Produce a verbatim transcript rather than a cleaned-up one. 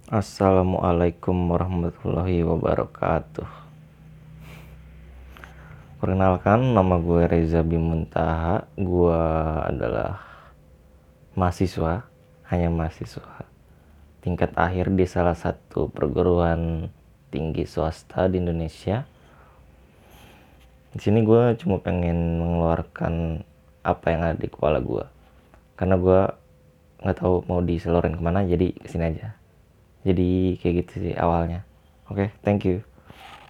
Assalamualaikum warahmatullahi wabarakatuh. Perkenalkan, nama gue Reza Bimuntaha. Gue adalah mahasiswa, hanya mahasiswa tingkat akhir di salah satu perguruan tinggi swasta di Indonesia. Di sini gue cuma pengen mengeluarkan apa yang ada di kepala gue, karena gue nggak tahu mau diseluruhin kemana, jadi kesini aja. Jadi kayak gitu sih awalnya. Oke, okay, thank you.